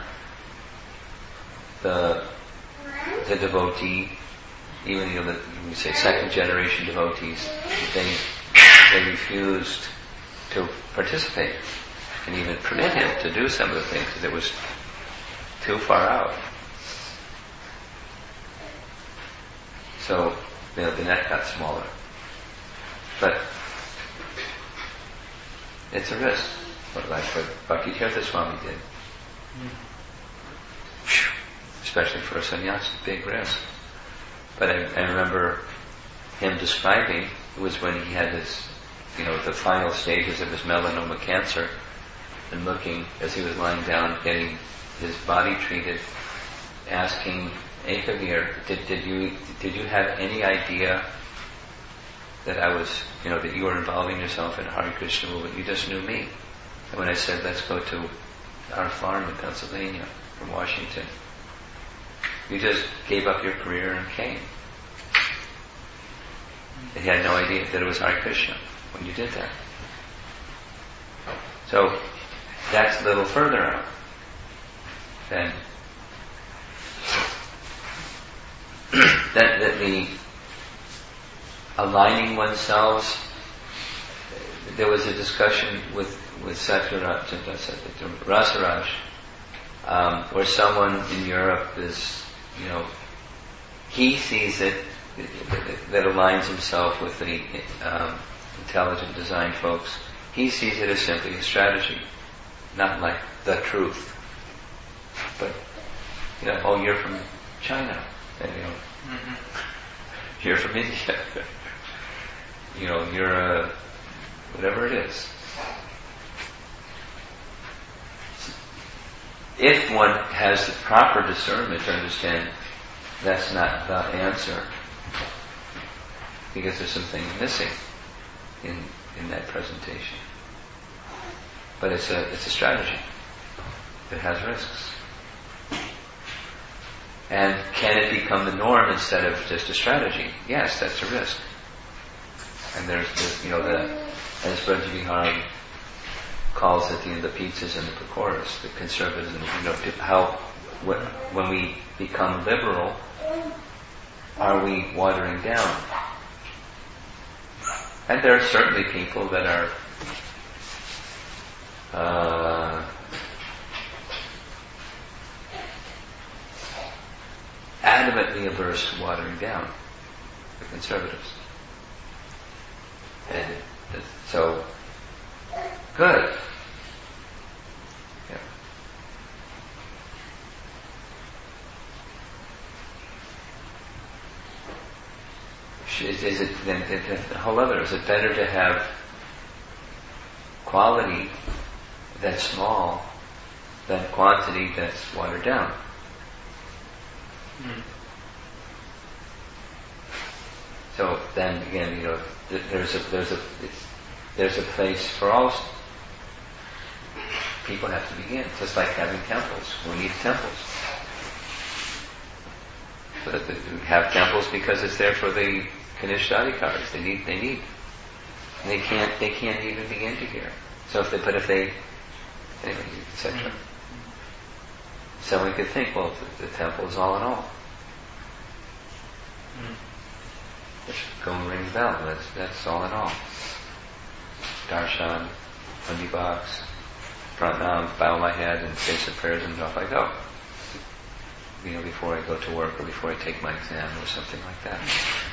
the the devotee, even you know, the, we say second generation devotees, they they refused to participate, and even permit him to do some of the things because it was too far out. So, you know, the net got smaller. But it's a risk. But like what Bhakti-tirtha Swami did. Mm. Especially for a sannyasi, big risk. But I, I remember him describing, it was when he had his, you know, the final stages of his melanoma cancer, and looking, as he was lying down, getting his body treated, asking Ekavir, did, did you did you have any idea that I was, you know, that you were involving yourself in Hare Krishna movement? You just knew me. And when I said, let's go to our farm in Pennsylvania from Washington, you just gave up your career and came. And he had no idea that it was Hare Krishna when you did that. So that's a little further out than that, that the aligning oneself. There was a discussion with with Satyaraj, Rasaraj, um, where someone in Europe is, you know, he sees it that aligns himself with the um, intelligent design folks. He sees it as simply a strategy, not like the truth. But you know, oh, you're from China, and you know, mm-hmm. you're from India. You know, you're a whatever it is. If one has the proper discernment to understand that's not the answer, because there's something missing in in that presentation. But it's a it's a strategy. It has risks. And can it become the norm instead of just a strategy? Yes, that's a risk. And there's, there's you know, the, as Braj Vihari calls it, you know, the pizzas and the pakoras, the conservatism, you know, how, when we become liberal, are we watering down? And there are certainly people that are uh, adamantly averse to watering down, the conservatives. And so, good. Yeah. Is, is it then the whole other? Is it better to have quality that's small than quantity that's watered down? Mm. So then again, you know, there's a there's a it's, there's a place for all. People have to begin, just like having temples. We need temples. So that we have temples because it's there for the Kanishadikaris. They need they need. And they can't they can't even begin to hear. So if they but if they anyway, et cetera. Mm-hmm. Someone could think, well, the, the temple is all in all. Mm. Just go and ring the bell. That's that's all in all. Darshan, Pundi box, pranam, bow my head, and say some prayers, and off I go. You know, before I go to work or before I take my exam or something like that.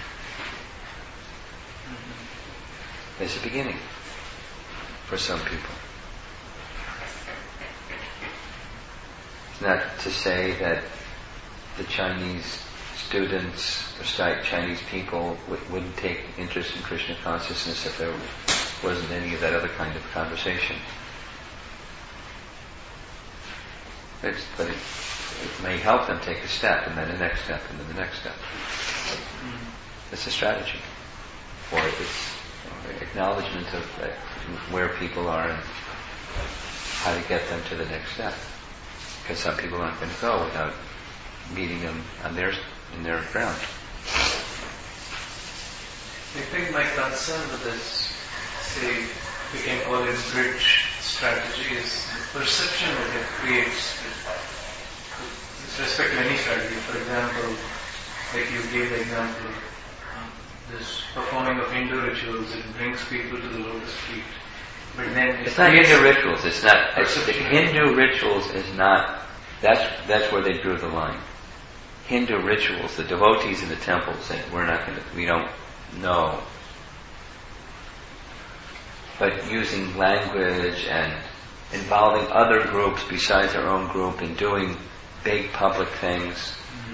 Mm-hmm. There's a beginning for some people. It's not to say that the Chinese students or Chinese people w- wouldn't take interest in Krishna consciousness if there wasn't any of that other kind of conversation. It's, but it, it may help them take a step, and then the next step, and then the next step. Mm-hmm. It's a strategy, or it's you know, acknowledgement of uh, where people are and how to get them to the next step. Because some people aren't going to go without meeting them on their in their ground. I think my concern with this, say, we can call it bridge strategy, is the perception that it creates with respect to any strategy. For example, like you gave the example, um, this performing of Hindu rituals, it brings people to the lotus feet. But then it it's not Hindu rituals. It's not. It's, the Hindu rituals is not. That's that's where they drew the line. Hindu rituals, the devotees in the temples said, "We're not going to. We don't know." But using language and involving other groups besides our own group in doing big public things. Mm-hmm.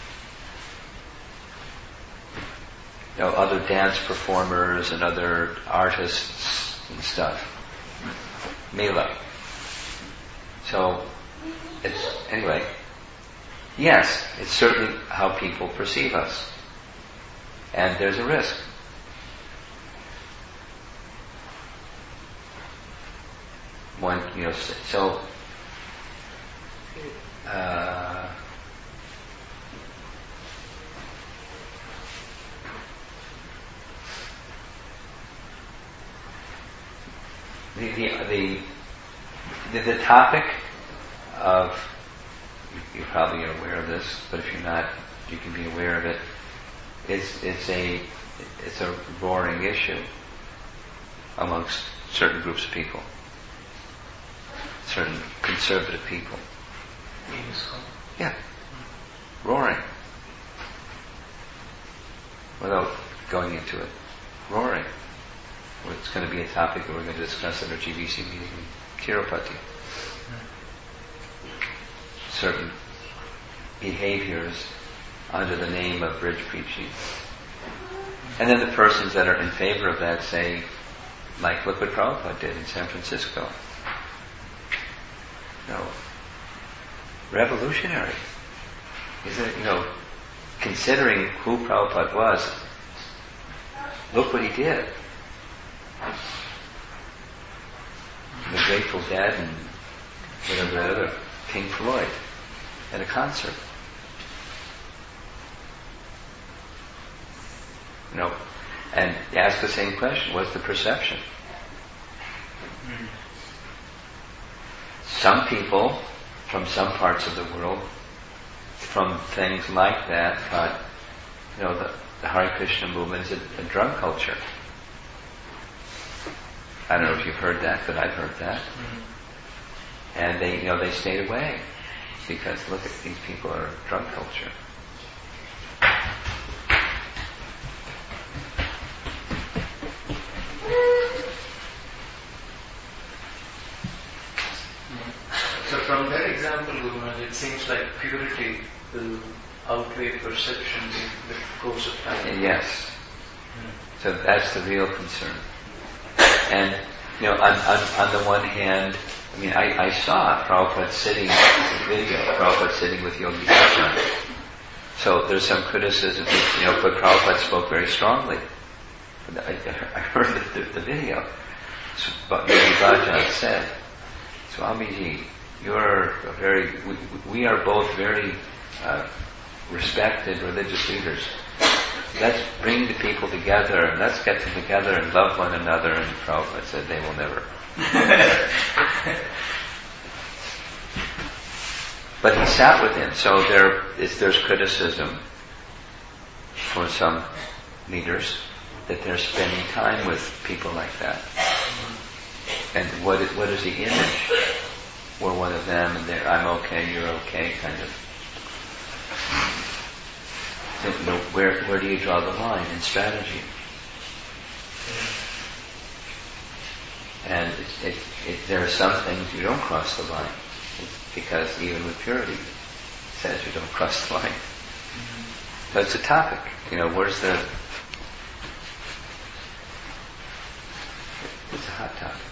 You know, other dance performers and other artists and stuff. Mila. So, it's, anyway, yes, it's certainly how people perceive us. And there's a risk. One, you know, so, uh, the, the, the, the, the topic of, you, you probably are aware of this, but if you're not, you can be aware of it. It's, it's a, it's a roaring issue amongst certain groups of people. Certain conservative people. Yeah. Roaring. Without going into it. Roaring. It's going to be a topic that we're going to discuss at our G B C meeting in Tirupati. Certain behaviors under the name of bridge preaching. And then the persons that are in favor of that say, like look what Prabhupada did in San Francisco. You know, revolutionary. Isn't it, you know, considering who Prabhupada was, look what he did. The Grateful Dead and whatever the other, Pink Floyd, at a concert. You know, and ask the same question, what's the perception? Mm-hmm. Some people from some parts of the world, from things like that, thought, you know, the, the Hare Krishna movement is a, a drug culture. I don't know if you've heard that, but I've heard that. Mm-hmm. And they, you know, they stayed away because look at these people are drug culture. So from that example, Gurumaj, it seems like purity will outweigh perception in the course of time. Yes. Mm. So that's the real concern. And, you know, on, on, on the one hand, I mean, I, I saw Prabhupada sitting in the video, Prabhupada sitting with Yogi Bhajan. So there's some criticism, you know, but Prabhupada spoke very strongly. I, I heard the, the, the video. So, but Yogi Bhajan said, Swamiji, you're a very, we, we are both very uh, respected religious leaders. Let's bring the people together and let's get them together and love one another. And Prabhupada said they will never. But he sat with him, so there is there's criticism for some leaders that they're spending time with people like that. And what is, what is the image? We're one of them, and they're I'm okay, you're okay, kind of. You know, where where do you draw the line in strategy? And it, it, it, there are some things you don't cross the line, because even with purity, it says you don't cross the line. Mm-hmm. So it's a topic. You know, where's the? It's a hot topic.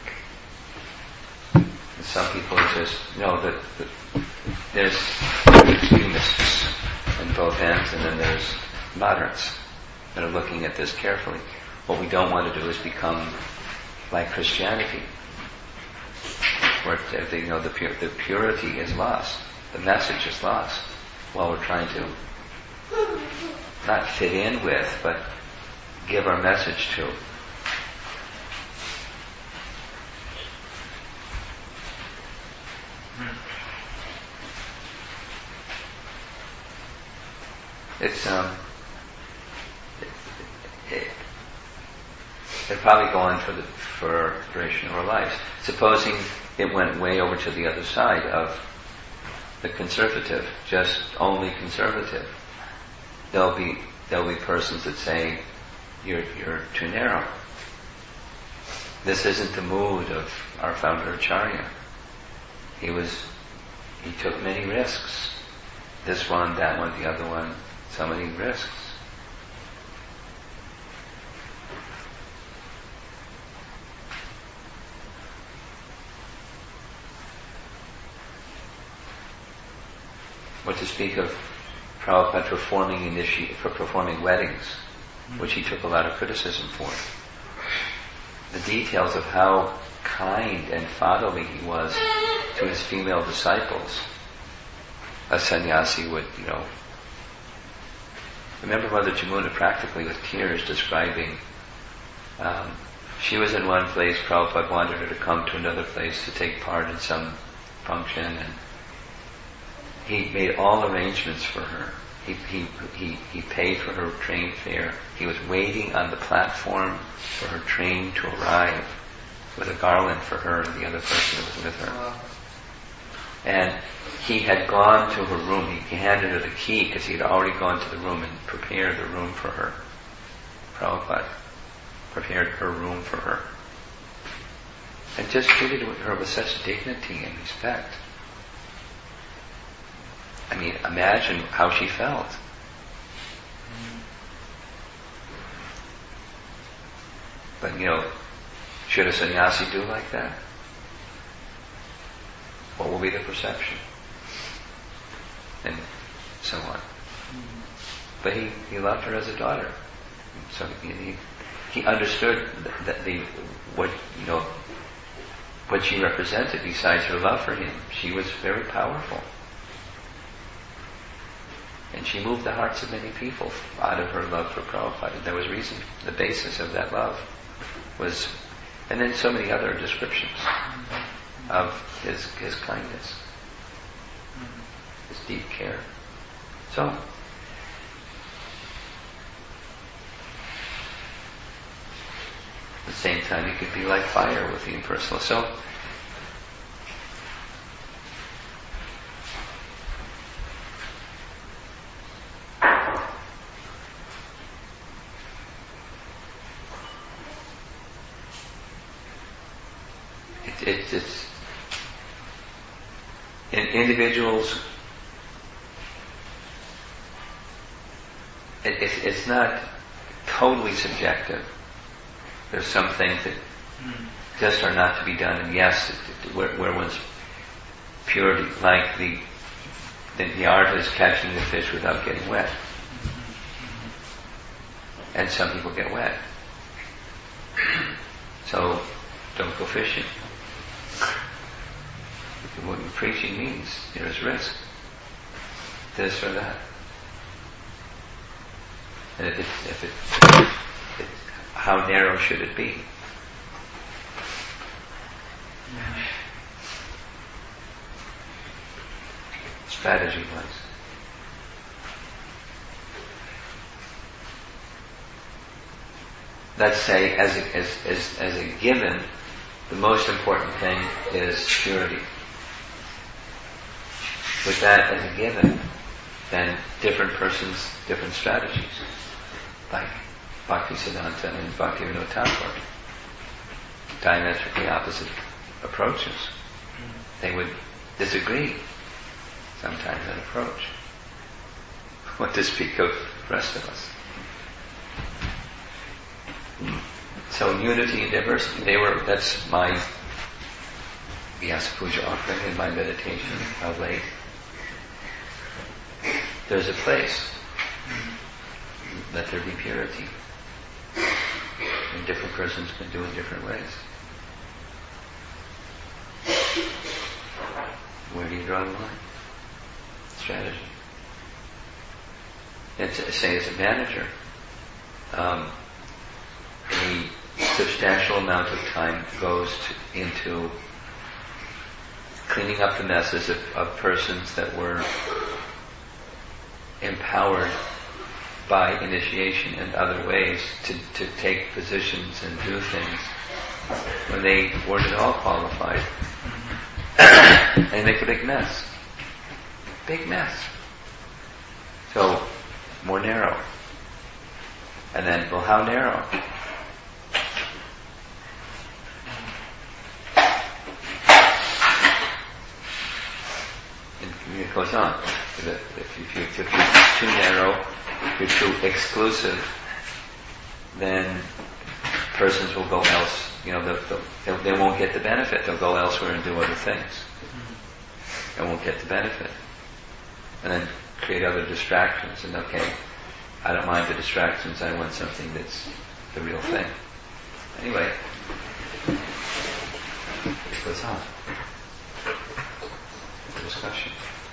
And some people just know that, that there's extremists on both ends, and then there's moderates that are looking at this carefully. What we don't want to do is become like Christianity, where you know the, pur- the purity is lost, the message is lost, while we're trying to not fit in with, but give our message to. It's um, it, it, it'll probably go on for the for the duration of our lives. Supposing it went way over to the other side of the conservative, just only conservative, there'll be there'll be persons that say you're you're too narrow. This isn't the mood of our founder Acharya. he was, he took many risks. This one, that one, the other one, so many risks. What to speak of Prabhupada performing initi- for performing weddings, which he took a lot of criticism for. The details of how kind and fatherly he was to his female disciples. A sannyasi would, you know, remember Mother Jamuna practically with tears describing, um, she was in one place, Prabhupada wanted her to come to another place to take part in some function, and he made all arrangements for her. He, he, he, he paid for her train fare. He was waiting on the platform for her train to arrive with a garland for her and the other person that was with her. Wow. And he had gone to her room. He handed her the key because he had already gone to the room and prepared the room for her. Prabhupada prepared her room for her. And just treated her with such dignity and respect. I mean, imagine how she felt. But, you know, should a sannyasi do like that? What will be the perception? And so on. But he, he loved her as a daughter. So he, he, he understood that the, what, you know, what she represented besides her love for him. She was very powerful. And she moved the hearts of many people out of her love for Prabhupada. And there was reason, the basis of that love was, and then so many other descriptions of his his kindness, his deep care. So, at the same time, he could be like fire with the impersonal. So, It, it's in individuals. It, it, it's not totally subjective. There's some things that just are not to be done, and yes, it, it, where, where one's purity, like the, the the art is catching the fish without getting wet, and some people get wet. So don't go fishing. What preaching means, there is risk. This or that. And if it, if it, it, how narrow should it be? Strategy-wise. Let's say, as a, as, as, as a given, the most important thing is purity. With that as a given, then different persons, different strategies. Like Bhaktisiddhanta and Bhaktivinoda Thakur. Diametrically opposite approaches. They would disagree sometimes in approach. What to speak of the rest of us. So unity and diversity, they were, that's my Vyasa Puja offering in my meditation of late. There's a place. Let there be purity. And different persons can do it different ways. Where do you draw the line? Strategy. And to say as a manager, um, a substantial amount of time goes to, into cleaning up the messes of, of persons that were empowered by initiation and other ways to, to take positions and do things when they weren't at all qualified. And they make a big mess. Big mess. So, more narrow. And then, well, how narrow? it goes on. If, it, if, you, if you're too narrow, if you're too exclusive, then persons will go else. You know, they'll, they'll, they won't get the benefit. They'll go elsewhere and do other things. They won't get the benefit. And then create other distractions. And okay, I don't mind the distractions. I want something that's the real thing. Anyway, it goes on. The discussion.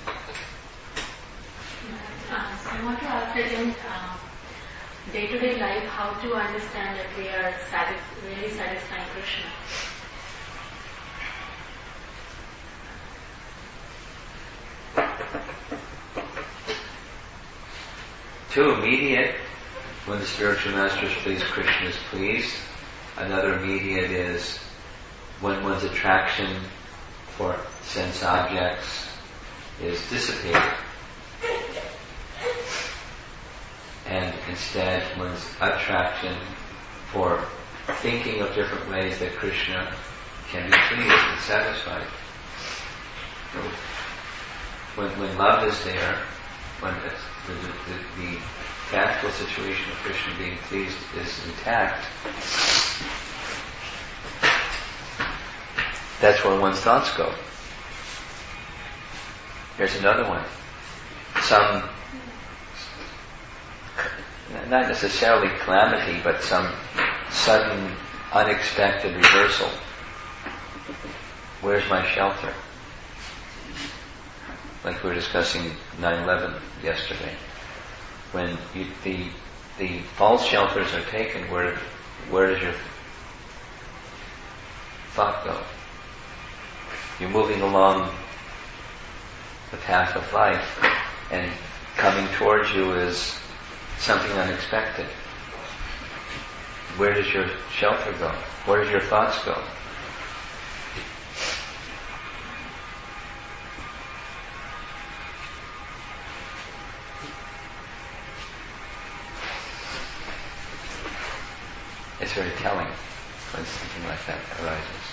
Uh, so I want to ask that in uh, day-to-day life, how to understand that we are satisf- really satisfying Krishna? Two immediate, when the spiritual master is pleased, Krishna is pleased. Another immediate is when one's attraction for sense objects is dissipated. And instead one's attraction for thinking of different ways that Krishna can be pleased and satisfied. So when, when love is there, when the, the, the, the practical situation of Krishna being pleased is intact, that's where one's thoughts go. Here's another one. Some, not necessarily calamity, but some sudden, unexpected reversal. Where's my shelter? Like we were discussing nine eleven yesterday. When you, the the false shelters are taken, where where does your thought go? You're moving along the path of life, and coming towards you is something unexpected. Where does your shelter go? Where does your thoughts go? It's very telling when something like that arises.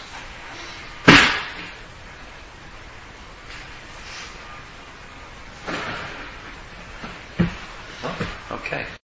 Oh, okay.